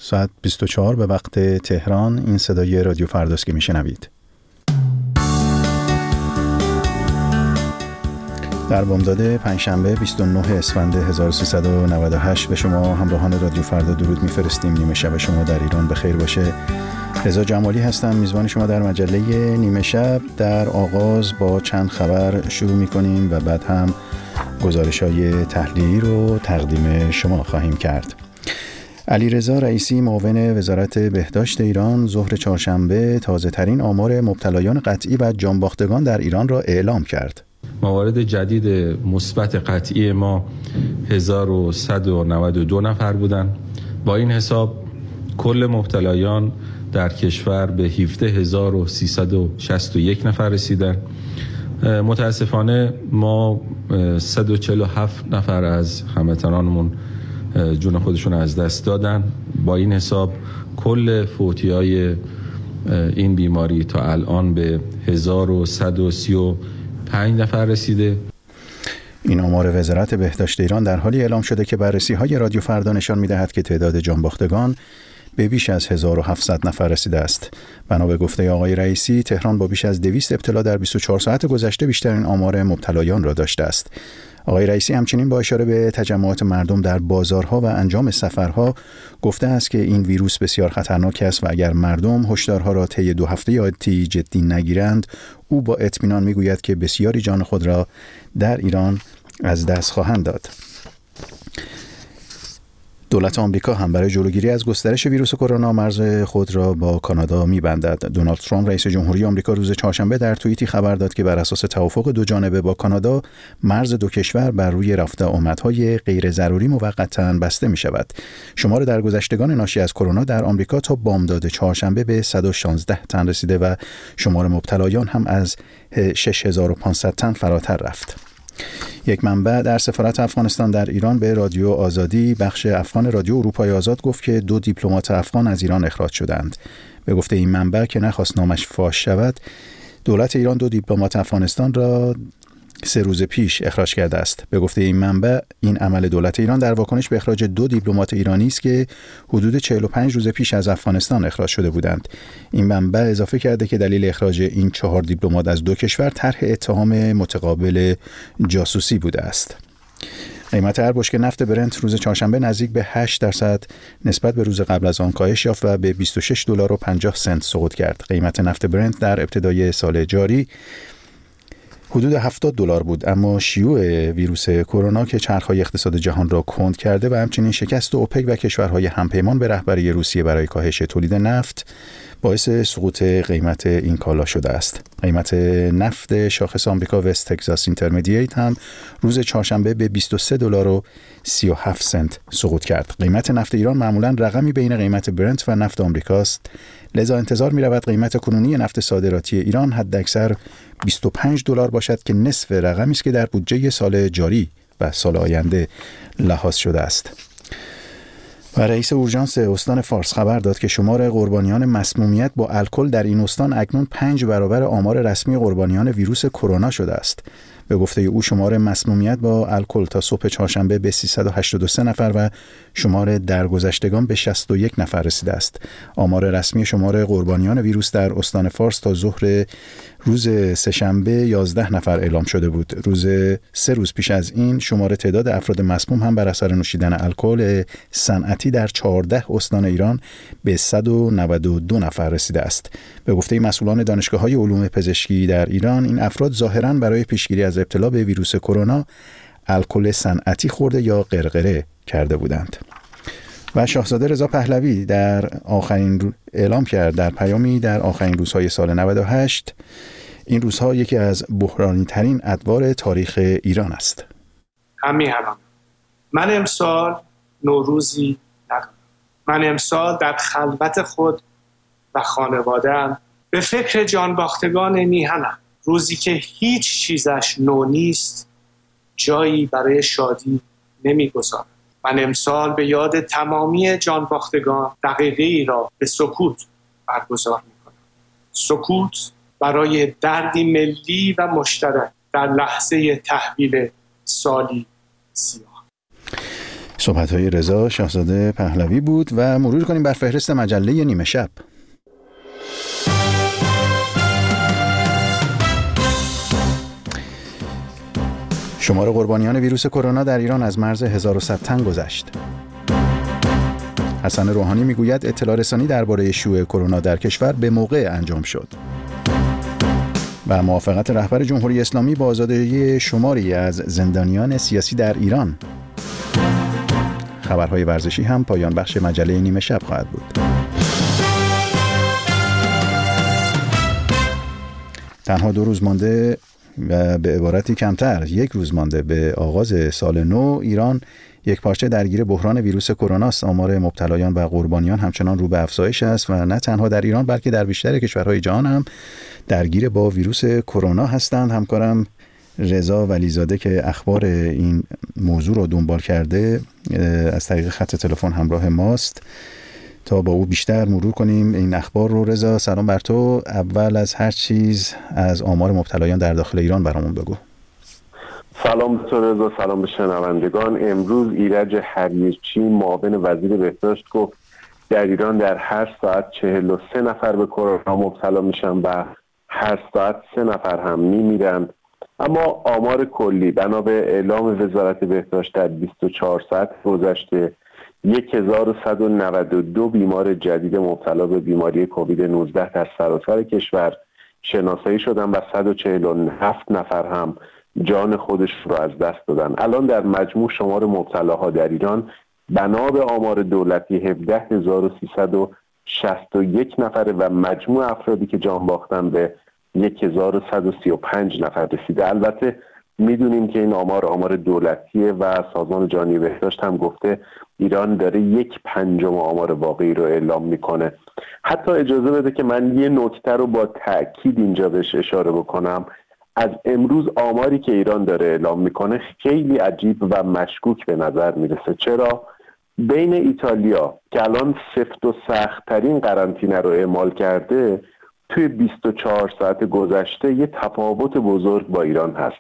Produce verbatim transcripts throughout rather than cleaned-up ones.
ساعت بیست و چهار به وقت تهران. این صدای رادیو فرداست که میشنوید. در بامداد پنجشنبه بیست و نه اسفند هزار و سیصد و نود و هشت به شما همراهان رادیو فردا درود میفرستیم. نیمه شب شما در ایران بخیر باشه. رضا جمالی هستم، میزبان شما در مجله نیمه شب. در آغاز با چند خبر شروع میکنیم و بعد هم گزارش‌های تحلیلی رو تقدیم شما خواهیم کرد. علیرضا رئیسی معاون وزارت بهداشت ایران ظهر چهارشنبه تازه ترین آمار مبتلایان قطعی و جانباختگان در ایران را اعلام کرد. موارد جدید مثبت قطعی ما هزار و صد و نود و دو نفر بودند. با این حساب کل مبتلایان در کشور به هفده هزار و سیصد و شصت و یک نفر رسیدند. متاسفانه ما صد و چهل و هفت نفر از هموطنانمون جون خودشون از دست دادن. با این حساب کل فوتی‌های این بیماری تا الان به هزار و صد و سی و پنج نفر رسیده. این آمار وزارت بهداشت ایران در حالی اعلام شده که بررسی‌های رادیو فردا نشان می‌دهد که تعداد جانباختگان به بیش از هزار و هفتصد نفر رسیده است. بنا به گفته آقای رئیسی، تهران با بیش از دویست ابتلا در بیست و چهار ساعت گذشته بیشترین آمار مبتلایان را داشته است. آقای رئیسی همچنین با اشاره به تجمعات مردم در بازارها و انجام سفرها گفته است که این ویروس بسیار خطرناک است و اگر مردم هشدارها را طی دو هفته آتی جدی نگیرند، او با اطمینان میگوید که بسیاری جان خود را در ایران از دست خواهند داد. دولت آمریکا هم برای جلوگیری از گسترش ویروس کرونا مرز خود را با کانادا می‌بندد. دونالد ترامپ رئیس جمهوری آمریکا روز چهارشنبه در توییتی خبر داد که بر اساس توافق دو جانبه با کانادا مرز دو کشور بر روی رفت آمدهای غیر ضروری موقتا بسته می‌شود. شمار درگذشتگان ناشی از کرونا در آمریکا تا بامداد چهارشنبه به صد و شانزده تن رسیده و شمار مبتلایان هم از شش هزار و پانصد تن فراتر رفت. یک منبع در سفارت افغانستان در ایران به رادیو آزادی بخش افغان رادیو اروپای آزاد گفت که دو دیپلمات افغان از ایران اخراج شدند. به گفته این منبع که نخواست نامش فاش شود، دولت ایران دو دیپلمات افغانستان را سه روز پیش اخراج کرده است. به گفته این منبع، این عمل دولت ایران در واکنش به اخراج دو دیپلمات ایرانی است که حدود چهل و پنج روز پیش از افغانستان اخراج شده بودند. این منبع اضافه کرده که دلیل اخراج این چهار دیپلمات از دو کشور طرح اتهام متقابل جاسوسی بوده است. قیمت هر بشکه نفت برنت روز چهارشنبه نزدیک به هشت درصد نسبت به روز قبل از آن کاهش یافت و به بیست و شش دلار و پنجاه سنت سقوط کرد. قیمت نفت برنت در ابتدای سال جاری حدود هفتاد دلار بود، اما شیوع ویروس کرونا که چرخهای اقتصاد جهان را کند کرده و همچنین شکست اوپک و کشورهای همپیمان به رهبری روسیه برای کاهش تولید نفت باعث سقوط قیمت این کالا شده است. قیمت نفت شاخص آمریکا وست تگزاس اینترمدییت هم روز چهارشنبه به بیست و سه دلار و سی و هفت سنت سقوط کرد. قیمت نفت ایران معمولاً رقمی بین قیمت برنت و نفت آمریکاست، لذا انتظار می رود قیمت کنونی نفت صادراتی ایران حداکثر بیست و پنج دلار باشد که نصف رقمی است که در بودجه سال جاری و سال آینده لحاظ شده است. و رئیس اورژانس استان فارس خبر داد که شمار قربانیان مسمومیت با الکل در این استان اکنون پنج برابر آمار رسمی قربانیان ویروس کرونا شده است. به گفته او شمار مسمومیت با الکل تا صبح چهارشنبه به سیصد و هشتاد و سه نفر و شمار درگذشتگان به شصت و یک نفر رسیده است. آمار رسمی شمار قربانیان ویروس در استان فارس تا ظهر روز سه‌شنبه یازده نفر اعلام شده بود. روز سه روز پیش از این شمار تعداد افراد مسموم هم بر اثر نوشیدن الکل صنعتی در چهارده استان ایران به صد و نود و دو نفر رسیده است. به گفته مسئولان دانشگاه‌های علوم پزشکی در ایران، این افراد ظاهراً برای پیشگیری از ابتلا به ویروس کرونا الکل صنعتی خورده یا غرغره کرده بودند. و شاهزاده رضا پهلوی در آخرین رو... اعلام کرد در پیامی در آخرین روزهای سال نود و هشت این روزها یکی از بحرانی ترین ادوار تاریخ ایران است. همین الان من امسال نوروزی ندارم. من امسال در خلوت خود و خانواده‌ام به فکر جانباختگان میهنم. روزی که هیچ چیزش نو نیست، جایی برای شادی نمیگذارم. من امسال به یاد تمامی جانباختگان دقیقه ای را به سکوت برگزار میکنم. سکوت برای دردی ملی و مشترک در لحظه تحویل سالی سیاه. صحبت‌های رضا شاهزاده پهلوی بود و مرور کنیم بر فهرست مجله نیمه شب. شمار قربانیان ویروس کرونا در ایران از مرز هزار و صد تن گذشت. حسن روحانی میگوید اطلاع رسانی درباره شیوع کرونا در کشور به موقع انجام شد. و موافقت رهبر جمهوری اسلامی با آزادی شماری از زندانیان سیاسی در ایران. خبرهای ورزشی هم پایان بخش مجله نیمه شب خواهد بود. تنها دو روز مانده و به عبارتی کمتر یک روز مانده به آغاز سال نو، ایران یک پارچه درگیر بحران ویروس کرونا است. آمار مبتلایان و قربانیان همچنان رو به افزایش است و نه تنها در ایران بلکه در بیشتر کشورهای جهان هم درگیر با ویروس کرونا هستند. همکارم رضا ولیزاده که اخبار این موضوع رو دنبال کرده از طریق خط تلفن همراه ماست تا با او بیشتر مرور کنیم این اخبار رو. رضا سلام بر تو. اول از هر چیز از آمار مبتلایان در داخل ایران برامون بگو. سلام به تو رضا، سلام به شنوندگان. امروز ایرج حریرچی معاون وزیر بهداشت گفت در ایران در هر ساعت چهل و سه نفر به کرونا مبتلا میشن و هر ساعت سه نفر هم میمیرن. اما آمار کلی بنا به اعلام وزارت بهداشت در بیست و چهار ساعت گذشته هزار و صد و نود و دو بیمار جدید مبتلا به بیماری کووید نوزده در سراسر کشور شناسایی شدن و صد و چهل و هفت نفر هم جان خودش رو از دست دادن. الان در مجموع شمار مبتلاها در ایران بنا به آمار دولتی هفده هزار و سیصد و شصت و یک نفر و مجموع افرادی که جان باختن به هزار و صد و سی و پنج نفر رسیده. البته میدونیم که این آمار آمار دولتیه و سازمان جهانی بهداشت هم گفته ایران داره یک پنجم آمار واقعی رو اعلام میکنه. حتی اجازه بده که من یه نکته رو با تأکید اینجا بهش اشاره بکنم. از امروز آماری که ایران داره اعلام میکنه خیلی عجیب و مشکوک به نظر میرسه. چرا؟ بین ایتالیا که الان سفت و سخت ترین قرنطینه رو اعمال کرده توی بیست و چهار ساعت گذشته یه تفاوت بزرگ با ایران هست.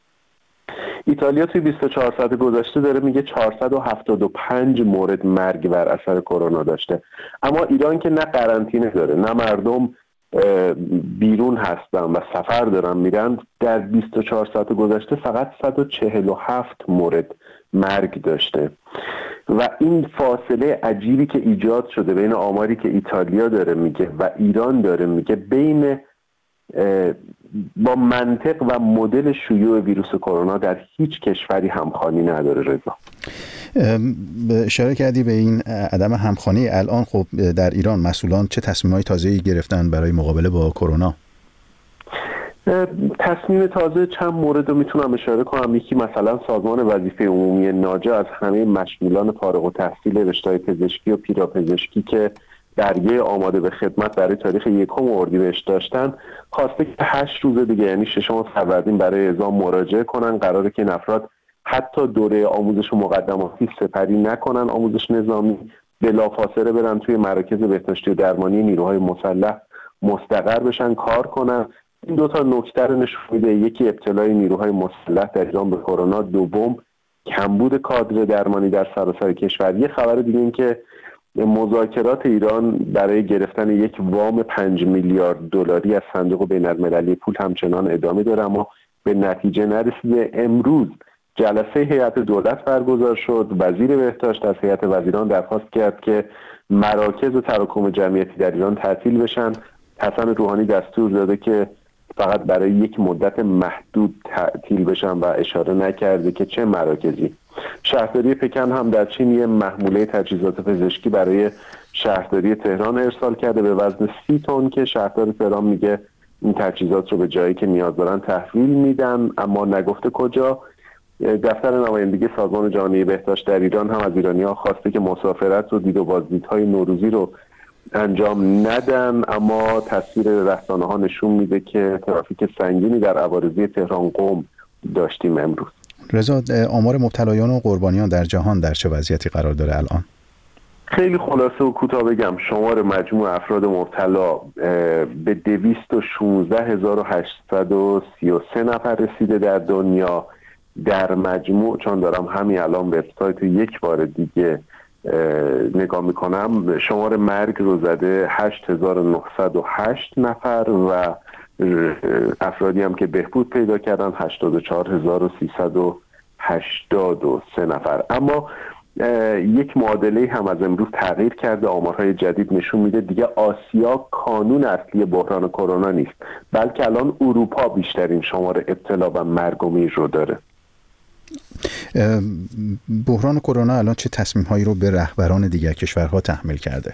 ایتالیا توی بیست و چهار ساعت گذشته داره میگه چهارصد و هفتاد و پنج مورد مرگ بر اثر کرونا داشته، اما ایران که نه قرنطینه داره نه مردم بیرون هستن و سفر دارن میرن، در بیست و چهار ساعت گذشته فقط صد و چهل و هفت مورد مرگ داشته. و این فاصله عجیبی که ایجاد شده بین آماری که ایتالیا داره میگه و ایران داره میگه بین با منطق و مدل شیوع ویروس کرونا در هیچ کشوری همخوانی نداره. رضا اشاره کردی به این عدم همخوانی. الان خب در ایران مسئولان چه تصمیم‌های تازه‌ای گرفتن برای مقابله با کرونا؟ تصمیم تازه چند مورد رو میتونم اشاره کنم. یکی مثلا سازمان وظیفه عمومی ناجا از همه مشمولان فارغ التحصیل رشته‌های پزشکی و پیراپزشکی که برگه آماده به خدمت برای تاریخ یکم اردیبهشت داشتن خواسته که هشت روز دیگه یعنی ششم فروردین برای اعزام مراجعه کنن. قراره که این افراد حتی دوره آموزش و مقدماتی سپری نکنن، آموزش نظامی، بلافاصله برن توی مراکز بهداشتی و درمانی نیروهای مسلح مستقر بشن کار کنن. این دو تا نکته رو نشون میده. یکی ابتلای نیروهای مسلح در ایران به کرونا، دوم کمبود کادر درمانی در سراسر کشور. یه خبر دیگه این که مذاکرات ایران برای گرفتن یک وام پنج میلیارد دلاری از صندوق بین‌المللی پول همچنان ادامه داره اما به نتیجه نرسیده. امروز جلسه هیئت دولت برگزار شد. وزیر بهداشت از هیئت وزیران درخواست کرد که مراکز تراکم جمعیتی در ایران تعطیل بشن. حسن روحانی دستور داده که فقط برای یک مدت محدود تعطیل بشن و اشاره نکرده که چه مراکزی. شهرداری پکن هم در چین یه محموله تجهیزات پزشکی برای شهرداری تهران ارسال کرده به وزن سی تن که شهردار تهران میگه این تجهیزات رو به جایی که نیاز دارن تحویل میدن، اما نگفته کجا. دفتر نمایندگی سازمان جهانی بهداشت در ایران هم از ایرانی‌ها خواسته که مسافرت و دید و بازدیدهای نوروزی رو انجام ندن، اما تصویر رسانه‌ها نشون میده که ترافیک سنگینی در عوارضی تهران قم داشتیم امروز. رضا، آمار مبتلایان و قربانیان در جهان در چه وضعیتی قرار داره الان؟ خیلی خلاصه و کوتاه بگم، شمار مجموع افراد مبتلا به دویست و شانزده هزار و هشتصد و سی و سه نفر رسیده در دنیا. در مجموع، چون دارم همین الان وبسایت یک بار دیگه نگاه میکنم، شمار مرگ رو زده هشت هزار و نهصد و هشت نفر و افرادی هم که بهبود پیدا کردن هشتاد و چهار هزار و سیصد و هشتاد و سه نفر. اما یک معادله هم از امروز تغییر کرده. آمارهای جدید نشون میده دیگه آسیا کانون اصلی بحران کرونا نیست، بلکه الان اروپا بیشترین شمار ابتلا و مرگ و میر رو داره. بحران کرونا الان چه تصمیم‌هایی رو به رهبران دیگر کشورها تحمیل کرده؟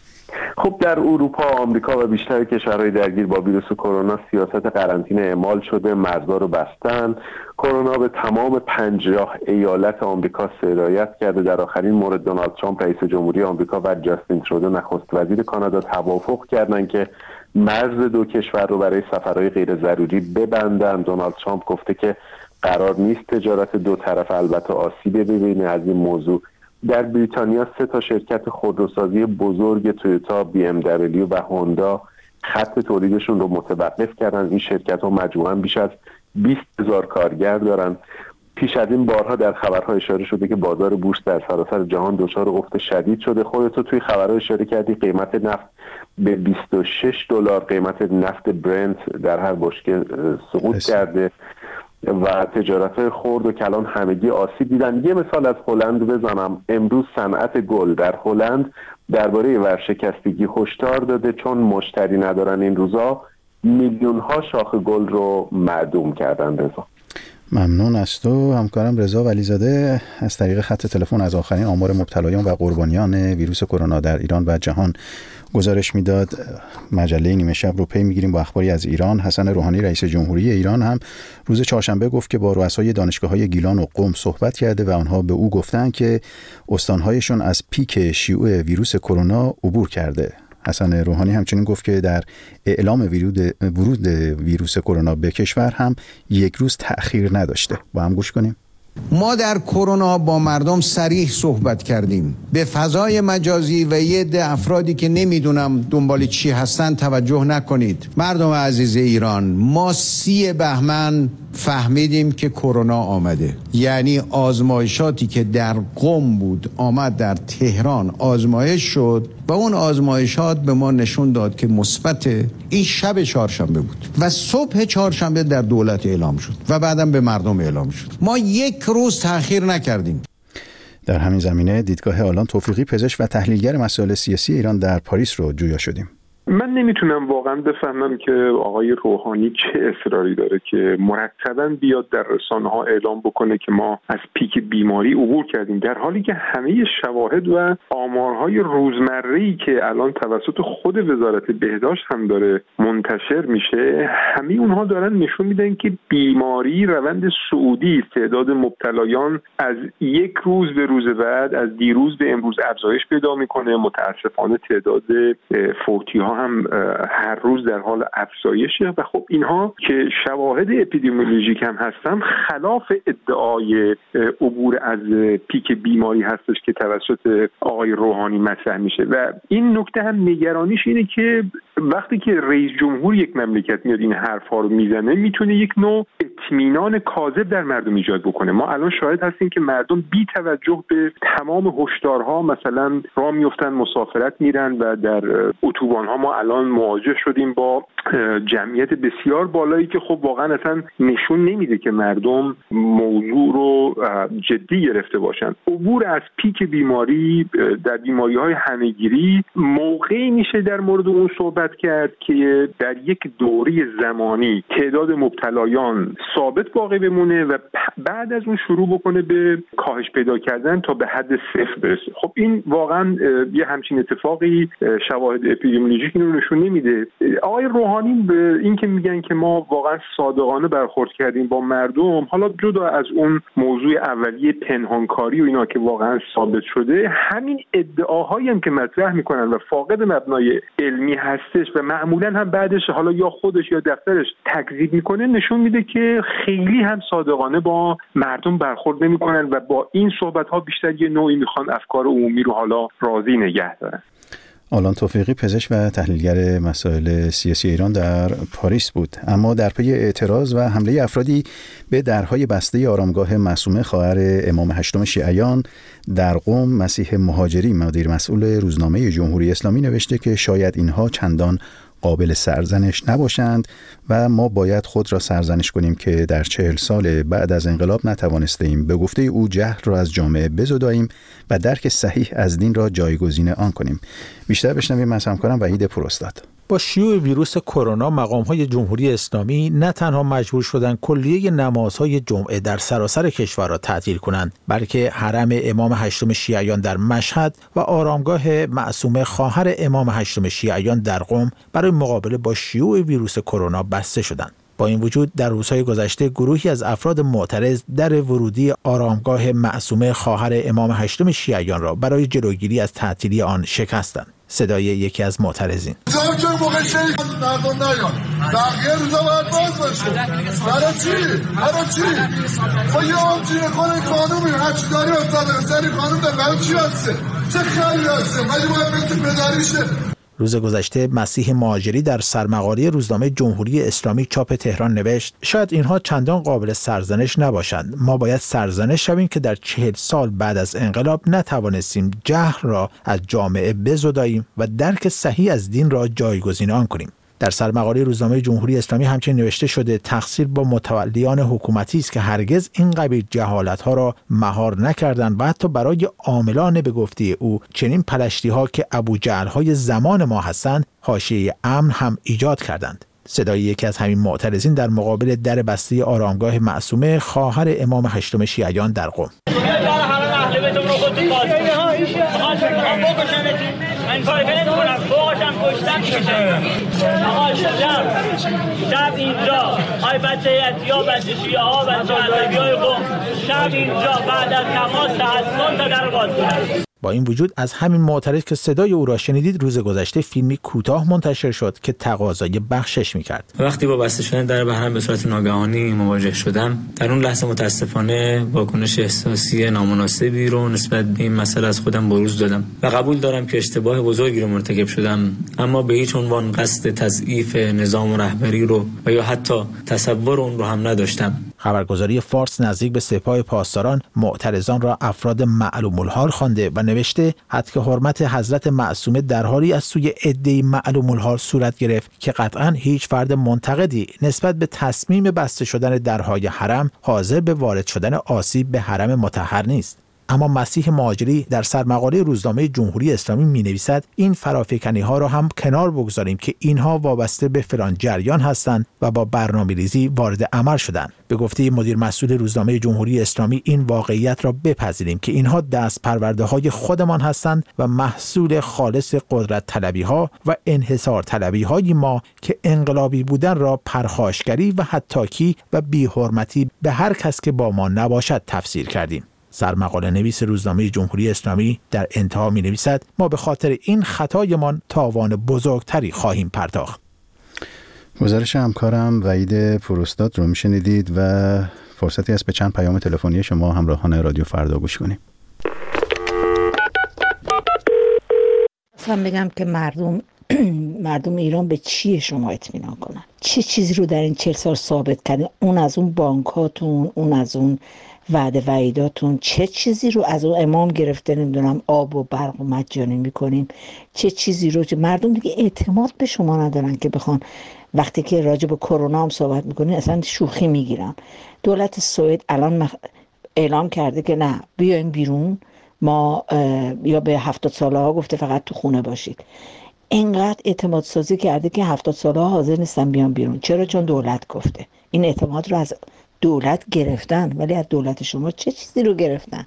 خب در اروپا، آمریکا و بیشتر کشورهای درگیر با ویروس کرونا سیاست قرنطینه اعمال شده، مرزها رو بستن. کرونا به تمام پنجاه ایالت آمریکا سرایت کرده. در آخرین مورد دونالد ترامپ رئیس جمهوری آمریکا و جاستین ترودو نخست وزیر کانادا توافق کردند که مرز دو کشور رو برای سفرهای غیر ضروری ببندن. دونالد ترامپ گفته که قرار نیست تجارت دو طرف البته آسیب ببینه از این موضوع. در بریتانیا سه تا شرکت خودروسازی بزرگ تویوتا، بی ام دبلیو و هوندا خط تولیدشون رو متوقف کردن. این شرکت ها مجموعاً بیش از بیست هزار کارگر دارن. پیش از این بارها در خبرها اشاره شده که بازار بورس در سراسر جهان دچار افت شدید شده. خودت توی خبرها اشاره کردی قیمت نفت به بیست و شش دلار، قیمت نفت برنت در هر بشکه سقوط کرده و تجارت‌های خرد و کلان همگی آسیب دیدن. یه مثال از هلند بزنم. امروز صنعت گل در هلند درباره ورشکستگی هشدار داده، چون مشتری ندارن این روزا میلیون‌ها شاخ گل رو معدوم کردن. رضا ممنون از تو همکارم رضا ولیزاده از طریق خط تلفن از آخرین آمار مبتلایان و قربانیان ویروس کرونا در ایران و جهان گزارش میداد. مجله نیمه شب رو پی میگیریم با اخباری از ایران. حسن روحانی رئیس جمهوری ایران هم روز چهارشنبه گفت که با رؤسای دانشگاه‌های گیلان و قم صحبت کرده و آنها به او گفتند که استانهایشون از پیک شیوع ویروس کرونا عبور کرده. حسن روحانی همچنین گفت که در اعلام ورود ویروس کرونا به کشور هم یک روز تأخیر نداشته. با هم گوش کنیم. ما در کرونا با مردم صریح صحبت کردیم. به فضای مجازی و یه ده افرادی که نمیدونم دنبال چی هستن توجه نکنید. مردم عزیز ایران، ما سی بهمن فهمیدیم که کرونا آمده. یعنی آزمایشاتی که در قم بود آمد در تهران آزمایش شد و اون آزمایشات به ما نشون داد که مثبت. این شب چهارشنبه بود و صبح چهارشنبه در دولت اعلام شد و بعدم به مردم اعلام شد. ما یک روز تأخیر نکردیم. در همین زمینه دیدگاه آلان توفیقی، پزشک و تحلیلگر مسائل سیاسی ایران در پاریس رو جویا شدیم. من نمیتونم واقعا بفهمم که آقای روحانی چه اصراری داره که مرتباً بیاد در رسانه‌ها اعلام بکنه که ما از پیک بیماری عبور کردیم، در حالی که همه شواهد و آمارهای روزمره‌ای که الان توسط خود وزارت بهداشت هم داره منتشر میشه، همه اونها دارن نشون میدن که بیماری روند صعودی، تعداد مبتلایان از یک روز به روز بعد، از دیروز به امروز افزایش پیدا میکنه. متاسفانه تعداد فوتی‌ها هم هر روز در حال افزایشه و خب اینها که شواهد اپیدمیولوژیک هم هستن خلاف ادعای عبور از پیک بیماری هستش که توسط آقای روحانی مطرح میشه. و این نکته هم نگرانیش اینه که وقتی که رئیس جمهور یک مملکت میاد این حرفا رو میزنه، میتونه یک نوع اطمینان کاذب در مردم ایجاد بکنه. ما الان شاهد هستیم که مردم بی توجه به تمام هشدارها مثلا راه میافتن، مسافرت میرن و در اتوبان‌ها ما الان مواجه شدیم با جمعیت بسیار بالایی که خب واقعا اصلا نشون نمیده که مردم موضوع رو جدی گرفته باشن. عبور از پیک بیماری در بیماری‌های همه‌گیری موقعی میشه در مورد اون صحبت کرد که در یک دوره زمانی تعداد مبتلایان ثابت باقی بمونه و بعد از اون شروع بکنه به کاهش پیدا کردن تا به حد صفر برسه. خب این واقعا یه همچین اتفاقی شواهد اپیدمیولوژیک اینو نشون نمیده. آقای روحانی به این که میگن که ما واقعا صادقانه برخورد کردیم با مردم، حالا جدا از اون موضوع اولیه پنهانکاری و اینا که واقعا ثابت شده، همین ادعاهایی هم که مطرح میکنن و فاقد مبنای علمی هستش و معمولا هم بعدش حالا یا خودش یا دفترش تکذیب میکنه، نشون میده که خیلی هم صادقانه با مردم برخورد نمیکنن و با این صحبت ها بیشتر یه نوعی میخوان افکار عمومی رو حالا راضی نگه دارن. آلان توفیقی پزشک و تحلیلگر مسائل سیاسی ایران در پاریس بود. اما در پی اعتراض و حمله افرادی به درهای بسته آرامگاه معصومه خواهر امام هشتم شیعیان در قم، مسیح مهاجری مدیر مسئول روزنامه جمهوری اسلامی نوشته که شاید اینها چندان قابل سرزنش نباشند و ما باید خود را سرزنش کنیم که در چهل سال بعد از انقلاب نتوانستیم به گفته او جهل را از جامعه بزداییم و درک صحیح از دین را جایگزین آن کنیم. بیشتر بشنویم از همکارم وحید پروستاد. با شیوع ویروس کرونا مقام‌های جمهوری اسلامی نه تنها مجبور شدند کلیه نمازهای جمعه در سراسر کشور را تعطیل کنند، بلکه حرم امام هشتم شیعیان در مشهد و آرامگاه معصومه خواهر امام هشتم شیعیان در قم برای مقابله با شیوع ویروس کرونا بسته شدند. با این وجود در روزهای گذشته گروهی از افراد معترض در ورودی آرامگاه معصومه خواهر امام هشتم شیعیان را برای جلوگیری از تعطیلی آن شکستند. صدای یکی از معترضین: جا که موقع شریف مردم نیان بقیه روزا باید باز باشه. برای چی؟ برای چی؟ خب یه آمچینه کنه قانون میره هرچی داری افتاده سری قانون در برای چی هسته؟ چه خیلی هسته؟ ولی باید بگید پدریشه. روز گذشته مسیح مهاجری در سرمقاله روزنامه جمهوری اسلامی چاپ تهران نوشت: شاید اینها چندان قابل سرزنش نباشند، ما باید سرزنش شویم که در چهل سال بعد از انقلاب نتوانستیم جهل را از جامعه بزداییم و درک صحیح از دین را جایگزین آن کنیم. در سرمقاله روزنامه جمهوری اسلامی همچنین نوشته شده تقصیر با متولیان حکومتی است که هرگز این قبیل جهالت‌ها را مهار نکردند و حتی برای عاملان به گفته او چنین پلشتی‌ها که ابوجهل‌های زمان ما هستند حاشیه امن هم ایجاد کردند. صدای یکی از همین معترضین در مقابل در بسته آرامگاه معصومه خواهر امام هشتم شیعیان در قم: من کاری کنه نمونم فوقشم کشتن میشه آقا شب شب اینجا های بچه یتیا بچه شیعه ها بچه عصبی های قم شب اینجا بعد از نماز تحصیل تا در باز کنن. با این وجود از همین معترض که صدای او را شنیدید روز گذشته فیلمی کوتاه منتشر شد که تقاضای بخشش می‌کرد. وقتی با بسته شدن در بحران به صورت ناگهانی مواجه شدم، در اون لحظه متاسفانه واکنش احساسی نامناسبی رو نسبت به این مسئله از خودم بروز دادم و قبول دارم که اشتباه بزرگی رو مرتکب شدم، اما به هیچ عنوان قصد تضعیف نظام و رهبری رو و یا حتی تصور اون رو هم نداشتم. خبرگزاری فارس نزدیک به سپاه پاسداران معترضان را افراد معلوم الحال خوانده و نوشته حتی حرمت حضرت معصومه در حالی از سوی عده‌ای معلوم الحال صورت گرفت که قطعاً هیچ فرد منتقدی نسبت به تصمیم بسته شدن درهای حرم حاضر به وارد شدن آسیب به حرم مطهر نیست. اما مسیح مهاجری در سرمقاله روزنامه جمهوری اسلامی می‌نویسد این فرافکنی‌ها را هم کنار بگذاریم که اینها وابسته به فلان جریان هستند و با برنامه‌ریزی وارد عمل شدند. به گفته مدیر مسئول روزنامه جمهوری اسلامی این واقعیت را بپذیریم که اینها دست پرورده‌های خودمان هستند و محصول خالص قدرت طلبی‌ها و انحصار طلبی‌های ما که انقلابی بودن را پرخاشگری و حطاکی و بی‌حرمتی به هر کس که با ما نباشد تفسیر کردیم. سرمقاله نویس روزنامه جمهوری اسلامی در انتها می نویسد ما به خاطر این خطایمان تاوان بزرگتری خواهیم پرداخت. گزارش همکارم وحید پروستاد رو میشنیدید و فرصتی است به چند پیام تلفنی شما همراهان رادیو فردا گوش کنیم. اصلا بگم که مردم مردم ایران به چی شما اطمینان کنن؟ چه چیزی رو در این چهل سال ثابت کردین؟ اون از اون بانکاتون، اون از اون وعده وعیداتون، چه چیزی رو از اون امام گرفته نمیدونم آب و برق و مجانی میکنیم، چه چیزی رو که مردم دیگه اعتماد به شما ندارن که بخوان وقتی که راجع به کرونا هم صحبت میکنین اصلا شوخی میگیرن. دولت سوئد الان اعلام کرده که نه بیاین بیرون، ما یا به هفتاد ساله ها گفته فقط تو خونه باشید. اینقدر اعتماد سازی کرده که هفتاد ساله ها حاضر نیستن بیان بیرون. چرا؟ چون دولت گفته. این اعتماد رو از دولت گرفتن، ولی از دولت شما چه چیزی رو گرفتن؟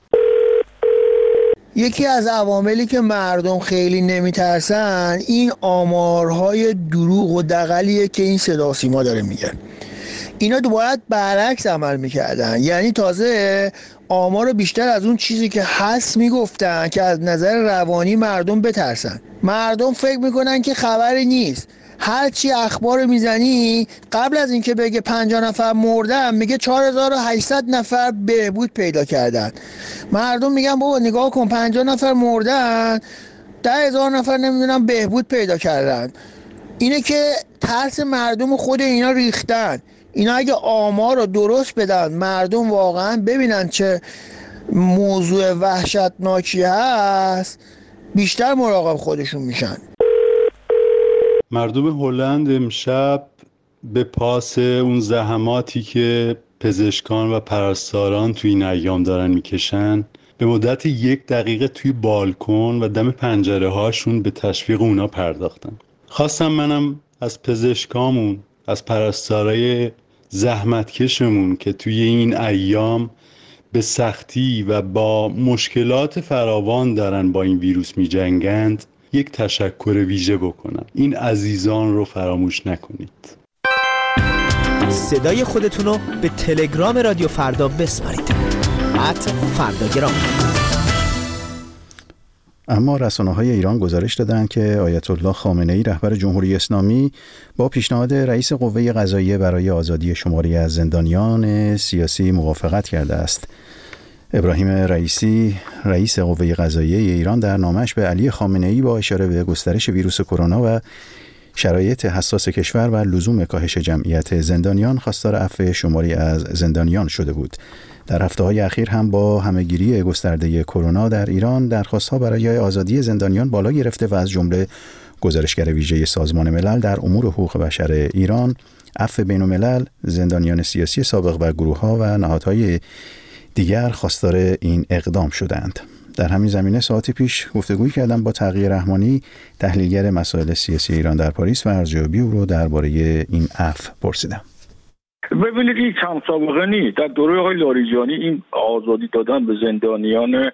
یکی از عواملی که مردم خیلی نمیترسن این آمارهای دروغ و دغلیه که این صدا و سیما داره میگه. اینا باید برعکس عمل میکردن، یعنی تازه آمار بیشتر از اون چیزی که هست میگفتن که از نظر روانی مردم بترسن. مردم فکر میکنن که خبری نیست، هرچی اخبار میزنی قبل از اینکه بگه پنجاه نفر مردن میگه چهار هزار و هشتصد نفر بهبود پیدا کردن. مردم میگن بابا نگاه کن پنجاه نفر مردن، هفده هزار نفر نمیدونم بهبود پیدا کردن. اینه که ترس مردم خود اینا ریختن. اینا اگه آمار رو درست بدن، مردم واقعا ببینن چه موضوع وحشتناکی هست، بیشتر مراقب خودشون میشن. مردم هلند امشب به پاس اون زحماتی که پزشکان و پرستاران توی این ایام دارن میکشن به مدت یک دقیقه توی بالکن و دم پنجره هاشون به تشویق اونا پرداختن. خواستم منم از پزشکامون، از پرستارای زحمتکشمون که توی این ایام به سختی و با مشکلات فراوان دارن با این ویروس می جنگند یک تشکر ویژه بکنم. این عزیزان رو فراموش نکنید. صدای خودتون رو به تلگرام رادیو فردا بسپارید. ات فرداگرام. اما رسانه‌های ایران گزارش دادند که آیت الله خامنه‌ای رهبر جمهوری اسلامی با پیشنهاد رئیس قوه قضاییه برای آزادی شماری از زندانیان سیاسی موافقت کرده است. ابراهیم رئیسی رئیس قوه قضاییه ایران در نامه‌اش به علی خامنه‌ای با اشاره به گسترش ویروس کرونا و شرایط حساس کشور و لزوم کاهش جمعیت زندانیان خواستار عفو شماری از زندانیان شده بود. در هفته‌های اخیر هم با همه‌گیری گسترده کرونا در ایران درخواست‌ها برای آزادی زندانیان بالا گرفته و از جمله گزارشگر ویژه سازمان ملل در امور حقوق بشر ایران، عفو بین‌الملل، زندانیان سیاسی سابق و گروه‌ها و نهادهای دیگر خواستار این اقدام شدند. در همین زمینه ساعتی پیش گفتگویی کردم با تقی رحمانی، تحلیلگر مسائل سیاسی ایران در پاریس و ارزیابی او رو درباره این عفو پرسیدم. ببینید این کم سابقه نیست. در دوره آقای لاریجانی این آزادی دادن به زندانیان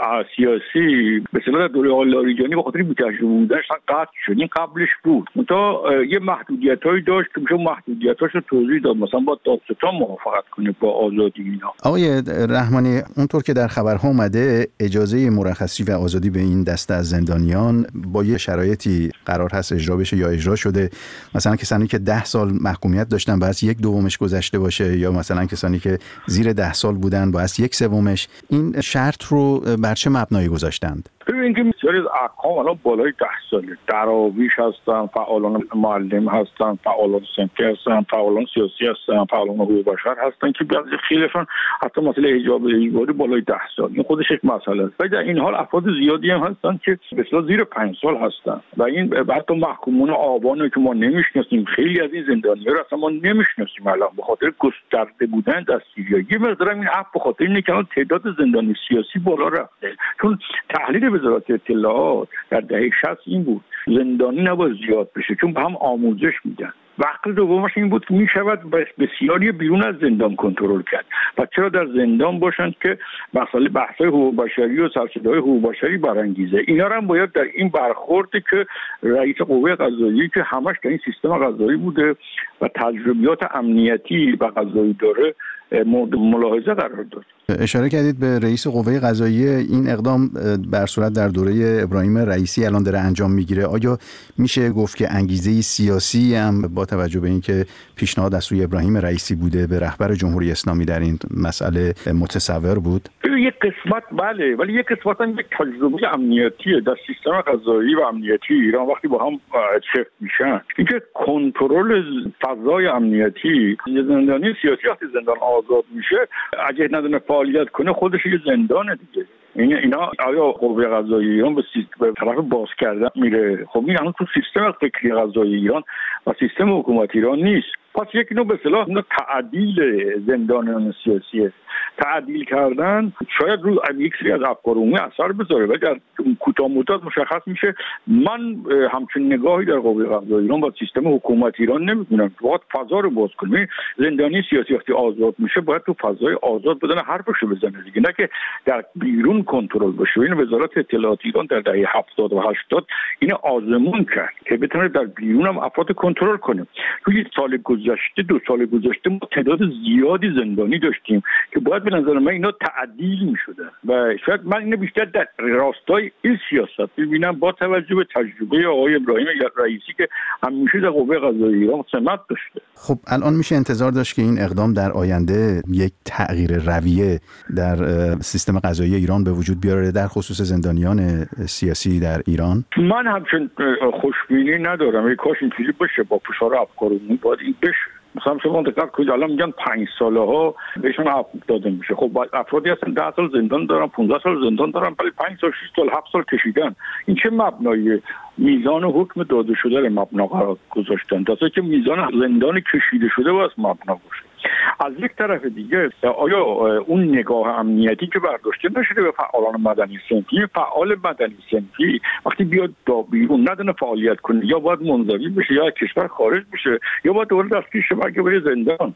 سیاسی به اصطلاح در دوره آقای لاریجانی به خاطر بی‌تجربه بودنش قطع شد. این قبلش بود. منتها یه محدودیتایی داشت که میشه محدودیتاش رو توضیح داد. مثلا با دادستان موافقت کنه با آزادی اینا. آقای رحمانی، اونطور که در خبرها اومده اجازه مرخصی و آزادی به این دسته از زندانیان با یه شرایطی قرار هست اجرا بشه یا اجرا شده. مثلا کسانی که ده سال محکومیت داشتن باید یک دومش گذشته باشه، یا مثلا کسانی که زیر ده سال بودن باید یک سومش. این شرط رو بر چه مبنایی گذاشتند؟ ببینید که بسیاری از احکام الان بالای ده ساله، دراویش هستن، فعالان معلم هستن، فعالان سنفی هستن، فعالان سیاسی هستن، فعالان حقوق بشر هستن که بعضی خیلیشون حتی مسئله حجاب اجباری بالای ده سال. این خودش یک مسئله است. و در این حال افراد زیادی هم هستن که به اصطلاح زیر پنج سال هستن و این حتی محکومان آبانو که ما نمیشناسیم. خیلی از این زندانی‌ها رو اصلا ما نمیشناسیم الان به خاطر گسترده بودن دستگیری. یه مقدار این عفو به خاطر اینه که تعداد زندانی سیاسی بالا رفته. چون تحلیل وزارت اطلاعات در دهه شصت این بود زندانی نباید زیاد بشه چون به هم آموزش میدن. وقت دومش این بود که میشود بسیاری بیرون از زندان کنترل کرد. و چرا در زندان باشند که مسئله بحث‌های حقوق بشری و سرچشمه‌های حقوق بشری برانگیزه. اینا رو هم باید در این برخوردی که رئیس قوه قضاییه که همش در این سیستم قضایی بوده و تجربیات امنیتی و قضایی داره مورد ملاحظه قرار داد. اشاره کردید به رئیس قوه قضاییه. این اقدام بر صورت در دوره ابراهیم رئیسی الان داره انجام میگیره. آیا میشه گفت که انگیزه سیاسی هم با توجه به اینکه پیشنهاد از سوی ابراهیم رئیسی بوده به رهبر جمهوری اسلامی در این مسئله متصور بود؟ یک قسمت بله، ولی یک قسمت هم یک تجربه امنیتیه در سیستم قضایی و امنیتی ایران وقتی با هم چفت میشن. اینکه کنترل فضای امنیتی، زندانی سیاسی وقتی زندان آزاد میشه اگه ندونه فعالیت کنه خودش یه زندانه دیگه. این اینا آیا قوه قضایی ایران به سیستم طرف باز کردن میره؟ خب این الان تو سیستم فکری قضایی ایران و سیستم حکومت ایران نیست. پس یک نوع به اصطلاح تعدیل زندانیان سیاسی، تعدیل کردن شاید رو یک سری از افکار عمومی اثر بذاره و در کوتاه مدت مشخص میشه. من همچین نگاهی در قوه قضایی ایران و سیستم حکومت ایران نمیدونم. باید فضا رو باز کنیم. زندانی سیاسی وقتی آزاد میشه باید تو فضای آزاد بدن حرفشو بزنه دیگه، نه که در بیرون کنترل بشه. این وزارت اطلاعات ایران در دهه هفتاد و هشتاد این آزمون کرد که بتونه در بیرون هم افراد کنترل کنه. تو یک سال گذشته دو سال گذشته ما تعداد زیادی زندانی داشتیم که باید به نظر من اینا تعدیل می‌شدن و شاید من اینو بیشتر در راستای این سیاست ببینم با توجه به تجربه آقای ابراهیم رئیسی که همیشه در قوه قضاییه ایران سمت داشته. خب الان میشه انتظار داشت که این اقدام در آینده یک تغییر رویه در سیستم قضایی ایران به وجود بیاره در خصوص زندانیان سیاسی در ایران؟ من همچنین خوشبینی ندارم. ای کاش اینجوری بشه، با فشار افکارمون باید این بشه. مثلا شما دقت کنید الان میگن پنج ساله ها بهشون عفو داده میشه. خب افرادی هستن ده سال زندان دارن، پانزده سال زندان دارن، ولی پنج سال شش سال هفت سال کشیدن. این چه مبنایی؟ میزان حکم داده شده رو مبنا قرار گذاشتن، تا که میزان زندان کشیده شده واسه مبنا باشه. از یک طرف دیگه آیا اون نگاه امنیتی که برداشته نشده به فعالان مدنی صنفی، فعال مدنی صنفی وقتی بیاد دا بیرون ندونه فعالیت کنه یا باید منزوی بشه یا کشور خارج بشه یا باید دوباره دستگیر شه برگه بره زندان.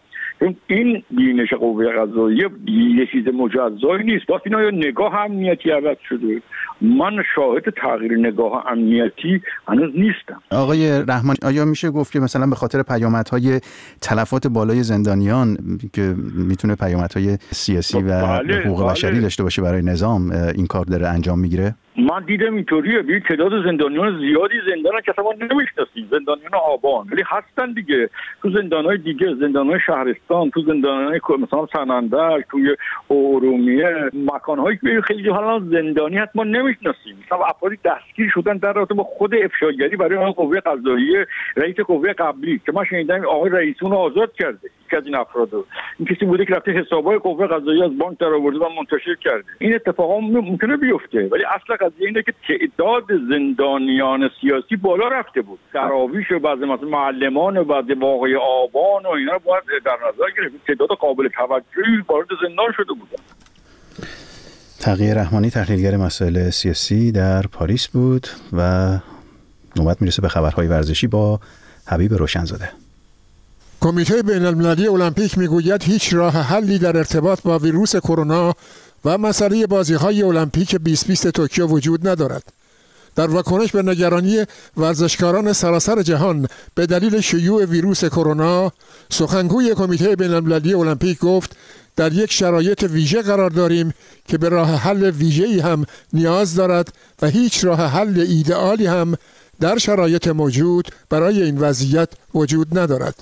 این بینش قوه قضاییه یه چیز مجزایی نیست. وقتی اینا نگاه امنیتی عوض شده، من شاهد تغییر نگاه امنیتی هنوز نیستم. آقای رحمان، آیا میشه گفت که مثلا به خاطر پیامدهای تلفات بالای زندانیان که میتونه پیامدهای سیاسی و بله، حقوق بله. بشری داشته باشه برای نظام این کار داره انجام میگیره؟ من دیدم اینطوریه. بی تعداد زندانیان زیادی زندان که اصلا نمیشناسیم، زندانیان آبان، ولی هستن دیگه تو زندانهای دیگه، زندانهای شهرستان، تو زندانهای مثلا سنندج، توی ارومیه، مکانهایی که خیلی حالا زندانی هست ما نمیشناسیم. مثلا افرادی دستگیر شدن در رابطه با خود افشاگری برای اون قوه قضاییه، رئیس قوه قبلی که من شنیدم آقای رئیسون رو آزاد کرده. که از این افرادو این کسی بوده که رفته حسابای قوه قضاییه از بانک در آورده و منتشر کرده. این اتفاقا ممکنه بیفته، ولی اصل قضیه اینه که تعداد زندانیان سیاسی بالا رفته بود. دراویش و بعضی مثلا معلمان و بعضی واقعی آبان و اینا باید در نظر گرفت. تعداد قابل توجهی وارد زندان شده بودن. تقی رحمانی، تحلیلگر مسائل سیاسی در پاریس بود و نوبت میرسه به خبرهای ورزشی با حبیب روشنزاده. کمیته بین‌المللی المپیک میگوید هیچ راه حلی در ارتباط با ویروس کرونا و مسئله بازی‌های المپیک بیست بیست توکیو وجود ندارد. در واکنش به نگرانی ورزشکاران سراسر جهان به دلیل شیوع ویروس کرونا، سخنگوی کمیته بین‌المللی المپیک گفت در یک شرایط ویژه قرار داریم که به راه حل ویژه‌ای هم نیاز دارد و هیچ راه حل ایدئالی هم در شرایط موجود برای این وضعیت وجود ندارد.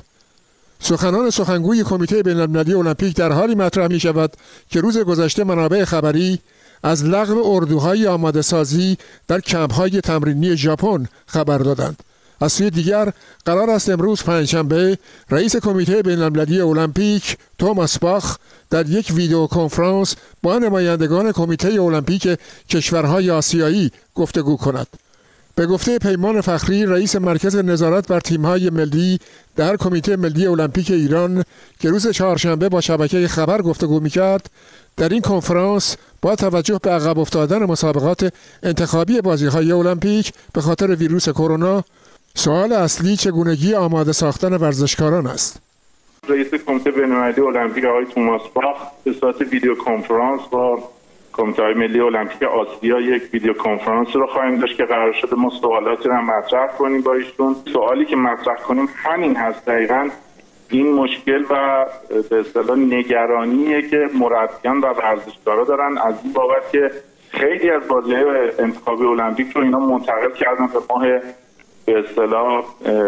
سخنان سخنگوی کمیته بین‌المللی المپیک در حالی مطرح می شود که روز گذشته منابع خبری از لغو اردوهای آماده سازی در کمپ‌های تمرینی ژاپن خبر دادند. از سوی دیگر قرار است امروز پنجشنبه رئیس کمیته بین‌المللی المپیک توماس باخ در یک ویدیو کنفرانس با نمایندگان کمیته المپیک کشورهای آسیایی گفتگو کند. به گفته پیمان فخری، رئیس مرکز نظارت بر تیم‌های ملی در کمیته ملی المپیک ایران که روز چهارشنبه با شبکه خبر گفتگو می‌کرد، در این کنفرانس با توجه به عقب افتادن مسابقات انتخابی بازی‌های المپیک به خاطر ویروس کرونا، سوال اصلی چگونگی آماده ساختن ورزشکاران است. رئیس کمیته بین‌المللی المپیک آقای توماس باخ به صورت ویدیو کنفرانس با کمیته ملی المپیک آسیا یک ویدیو کنفرانس رو خواهیم داشت که قرار شده ما سوالاتی رو مطرح کنیم با ایشون. سوالی که مطرح کنیم همین هست، دقیقاً این مشکل و به اصطلاح نگرانیه که مربیان و ورزشکارا دارن از این بابت که خیلی از بازی‌های انتخابی المپیک رو اینا منتقل کردن به ماه به اصطلاح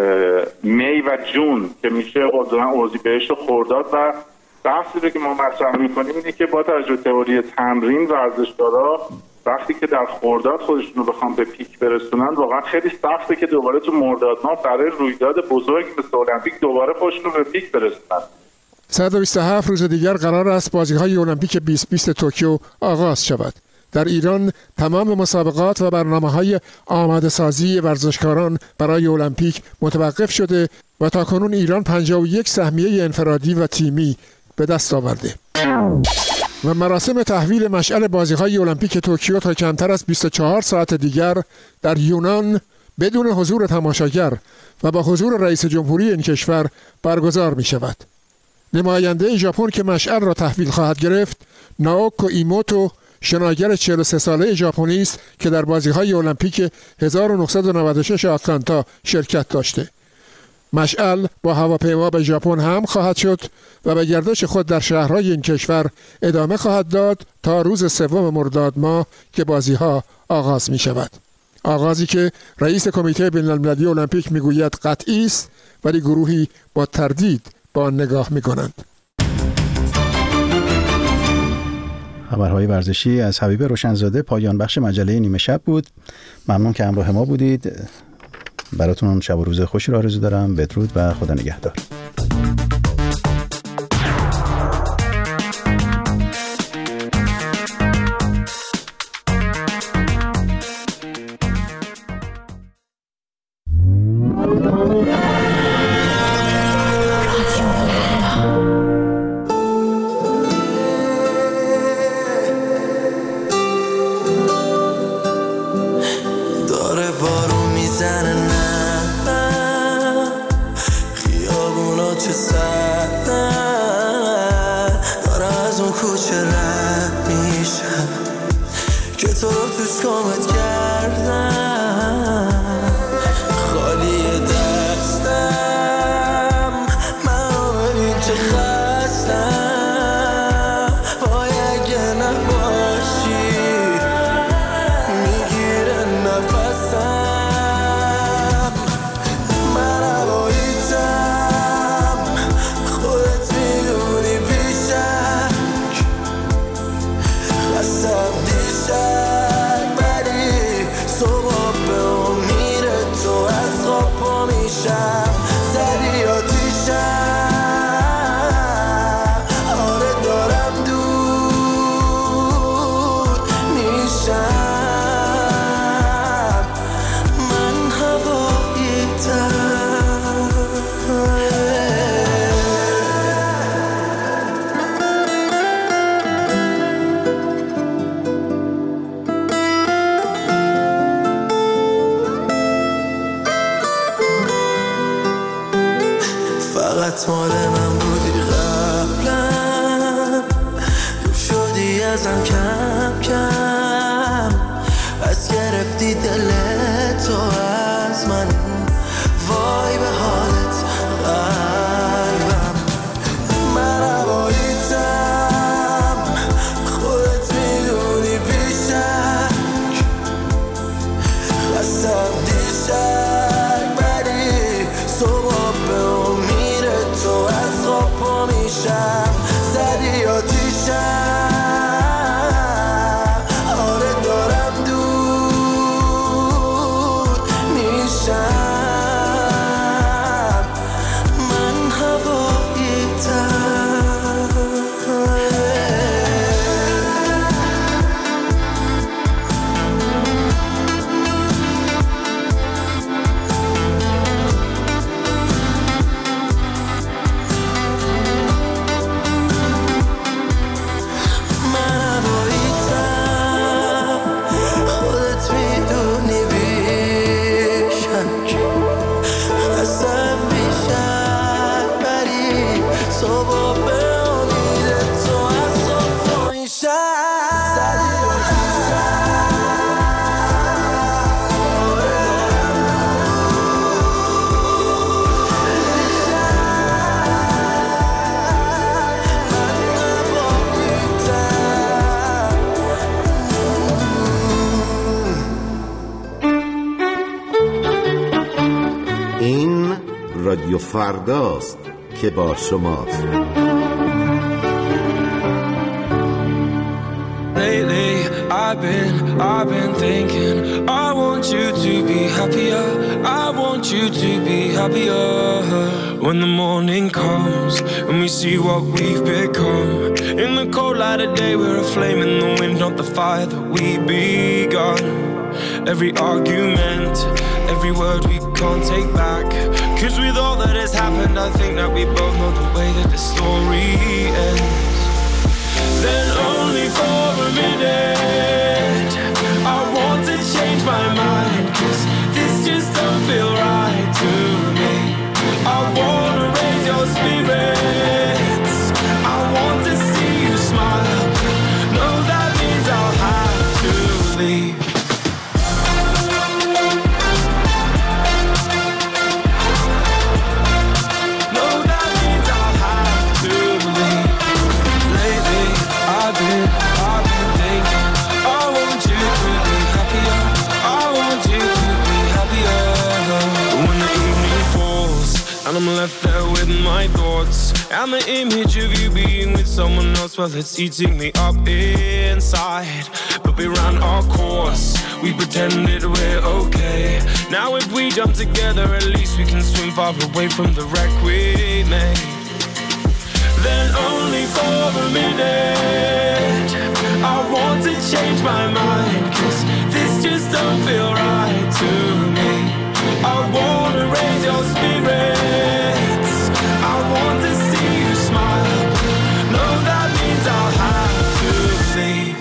می و جون که میشه اردیبهشت و خرداد و بحثی رو که ما مطرح می‌کنیم اینه که با توجه به تئوری تمرین ورزشکارا وقتی که در خرداد خودشون رو بخوام به پیک برسونن واقعا خیلی سخته که دوباره تو مرداد ماه برای رویداد بزرگی مثل المپیک دوباره خودشون رو به پیک برسونن. صد و بیست و هفت روز دیگر قرار است بازی‌های المپیک بیست بیست توکیو آغاز شود. در ایران تمام مسابقات و برنامه‌های آماده سازی ورزشکاران برای المپیک متوقف شده و تاکنون ایران پنجاه و یک سهمیه انفرادی و تیمی به دست آورده. و مراسم تحویل مشعل بازی‌های المپیک توکیو تا کمتر از بیست و چهار ساعت دیگر در یونان بدون حضور تماشاگر و با حضور رئیس جمهوری این کشور برگزار می شود. نماینده ژاپن که مشعل را تحویل خواهد گرفت، ناوکو ایموتو، شناگر چهل و سه ساله ژاپنی است که در بازی‌های المپیک هزار و نهصد و نود و شش آتلانتا شرکت داشته. مشعل با هواپیما به ژاپن هم خواهد شد و به گردش خود در شهرهای این کشور ادامه خواهد داد تا روز سوم مرداد ماه که بازی‌ها آغاز می شود. آغازی که رئیس کمیته بین‌المللی المپیک میگوید قطعی است، ولی گروهی با تردید با آن نگاه می‌کنند. خبرهای ورزشی از حبیب روشنزاده پایان بخش مجله نیمه شب بود. ممنون که همراه ما بودید. براتون شب و روز خوشی را آرزو دارم. بدرود و خدا نگهدار. رادیو فرداست که با شماست. Lately I've been, I've been thinking I want you to be happier, I want you to be happier. When the morning comes and we see what we've become, in the cold light of day we're a flame in the wind, not the fire that we begun. Every argument, every word we can't take back, 'cause with all that has happened I think that we both know the way that the story ends. Then only for a minute I want to change my mind, 'cause this just don't feel right to me. I wanna raise your spirits, I want to see you smile. No, that means I'll have to leave. And I'm left there with my thoughts and the image of you being with someone else. Well, it's eating me up inside. But we ran our course, we pretended we're okay. Now if we jump together, at least we can swim far away from the wreck we made. Then only for a minute I want to change my mind, 'cause this just don't feel right to me. I wanna raise your spirits, I want to see you smile. No, that means I'll have to leave.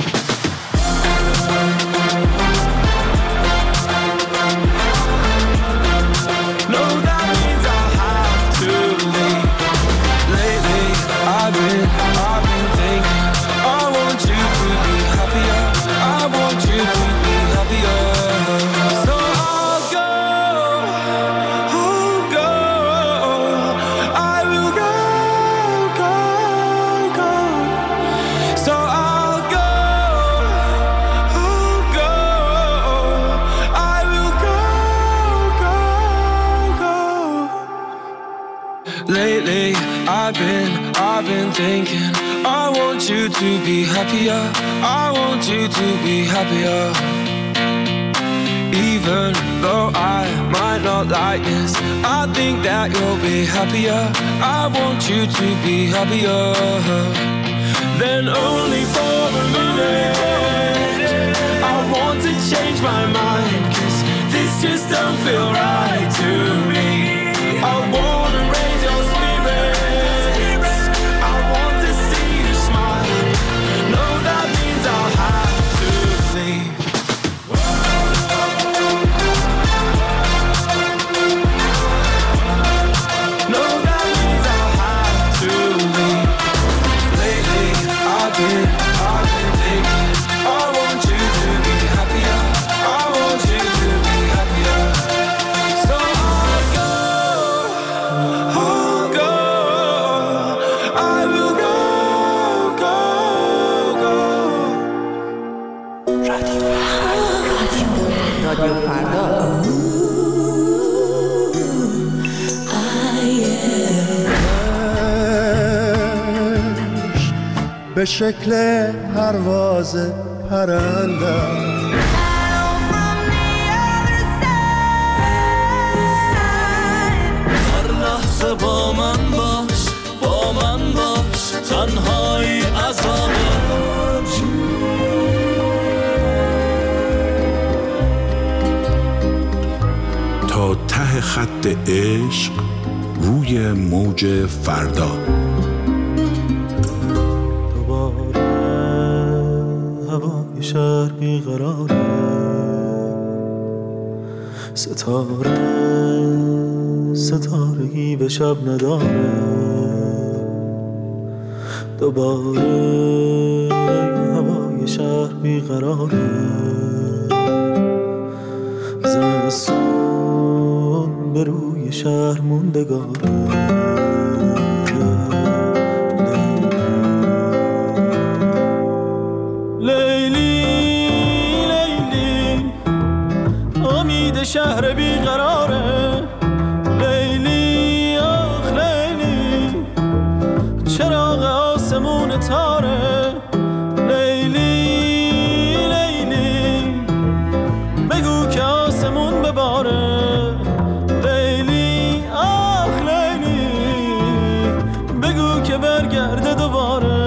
No, that means I'll have to leave. Lately, I've been, I've been thinking, I want you to be happier, I want you to be happier. So I'll go, I'll go, I will go, go, go. So I'll go, I'll go, I will go, go, go. Lately, I've been, I've been thinking, I want you to be happier, I want you to be happier. Even though I might not like this, I think that you'll be happier, I want you to be happier. Then only for a minute I want to change my mind, 'cause this just don't feel right to me. I wanna raise your spirits, I want to see you smile. No, that means I'll have to leave. No, that means I'll have to leave. Lately, I've been, I've been thinking, I want you to be happier, I want you to be happier. So I'll go, I'll go, I will go, go, go. رادیو فردا. به شکل پرواز پرندم هر لحظه با من باش، با من باش، تنهایی عذابم. تا ته خط عشق روی موج فردا. هوای شهر بیقراره، ستاره ستارگی به شب نداره. دوباره هوای شهر بیقراره، زمستون به روی شهر موندگاره. شهر بیقراره، لیلی آخ لیلی، چراغ آسمون تاره. لیلی لیلی، بگو که آسمون بباره. لیلی آخ لیلی، بگو که برگرده دوباره.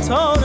تا